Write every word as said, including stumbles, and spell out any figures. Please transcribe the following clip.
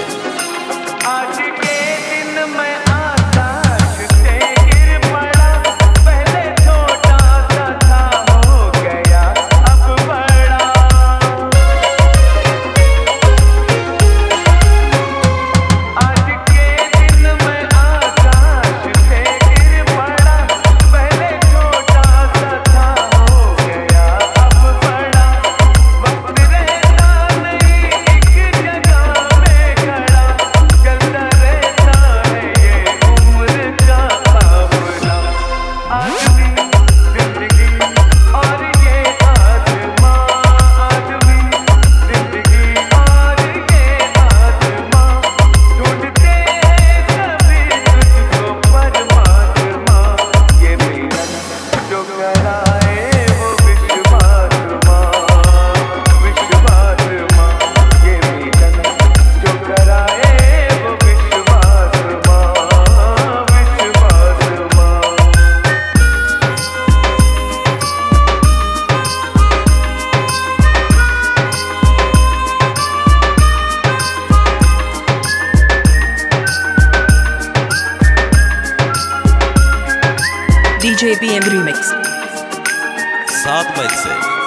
आज के दिन मैं आकाश से गिर पड़ा, पहले छोटा सा था हो गया अब बड़ा। आज के दिन मैं आकाश से गिर पड़ा, पहले छोटा सा था हो गया अब बड़ा। वक्त रहता नहीं एक जगह में खड़ा, चलता रहता है ये उम्र का काफिला। आज भी जिंदगी और ये आसमां, आज भी जिंदगी और ये आसमां, ढूंढते हैं सभी तुझको परमात्मा। ये मिलन जो कराए वो विश्वात्मा, विश्वात्मा। ये मिलन जो कराए वो विश्वात्मा, विश्वात्मा। D J B M Remix. सात मई से